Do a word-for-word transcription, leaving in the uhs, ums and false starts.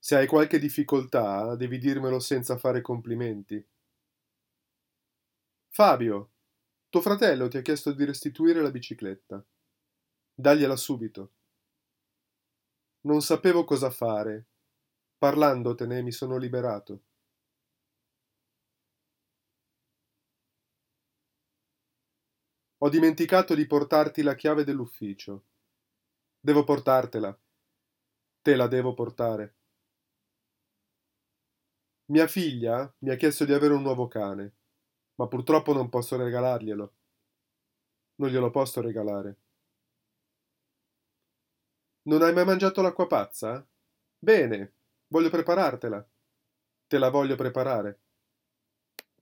Se hai qualche difficoltà, devi dirmelo senza fare complimenti. Fabio, tuo fratello ti ha chiesto di restituire la bicicletta. Dagliela subito. Non sapevo cosa fare. Parlandotene mi sono liberato. Ho dimenticato di portarti la chiave dell'ufficio. Devo portartela. Te la devo portare. Mia figlia mi ha chiesto di avere un nuovo cane, ma purtroppo non posso regalarglielo. Non glielo posso regalare. Non hai mai mangiato l'acqua pazza? Bene, voglio preparartela. Te la voglio preparare.